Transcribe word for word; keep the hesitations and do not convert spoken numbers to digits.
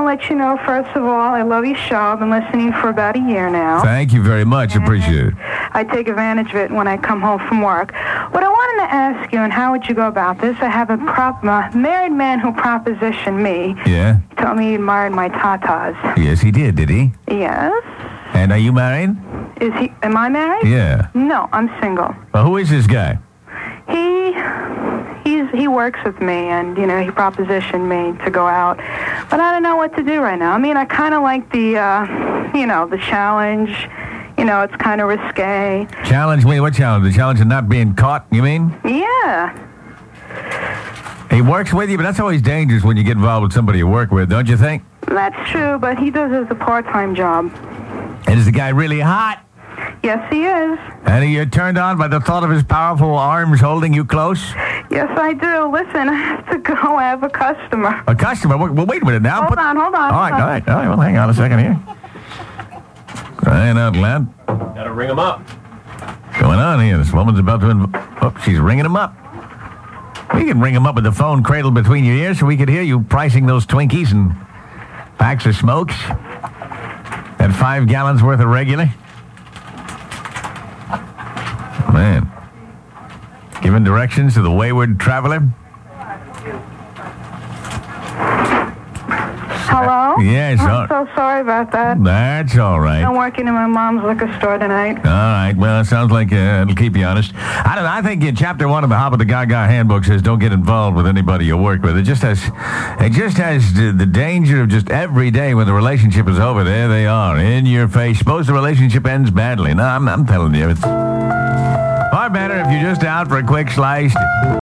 let you know, first of all, I love your show. I've been listening for about a year now. Thank you very much. And appreciate it. I take advantage of it when I come home from work. What I wanted to ask you, and how would you go about this? I have a prop, a married man who propositioned me. Yeah? He told me he admired my tatas. Yes, he did, did he? Yes. And are you married? Is he? Am I married? Yeah. No, I'm single. Well, who is this guy? He, he's he works with me, and you know he propositioned me to go out, but I don't know what to do right now. I mean, I kind of like the, uh, you know, the challenge. You know, it's kind of risque. Challenge me? What challenge? The challenge of not being caught, you mean? Yeah. He works with you, but that's always dangerous when you get involved with somebody you work with, don't you think? That's true, but he does it as a part-time job. And is the guy really hot? Yes, he is. And are you turned on by the thought of his powerful arms holding you close? Yes, I do. Listen, I have to go. I have a customer. A customer? Well, wait a minute now. Hold Put... on, hold on. All right, all right, all right. Well, hang on a second here. Crying out loud. Gotta ring him up. What's going on here? This woman's about to... Inv- oh, she's ringing him up. We can ring him up with the phone cradled between your ears so we could hear you pricing those Twinkies and packs of smokes at five gallons worth of regular. Man. Giving directions to the wayward traveler. Hello? Yes, I'm all- so sorry about that. That's all right. I'm working in my mom's liquor store tonight. All right. Well, it sounds like uh, it'll keep you honest. I don't know. I think in chapter one of the Hop of the Gaga handbook says don't get involved with anybody you work with. It just has, it just has the, the danger of just every day when the relationship is over. There they are in your face. Suppose the relationship ends badly. No, I'm, I'm telling you, it's far better if you're just out for a quick slice.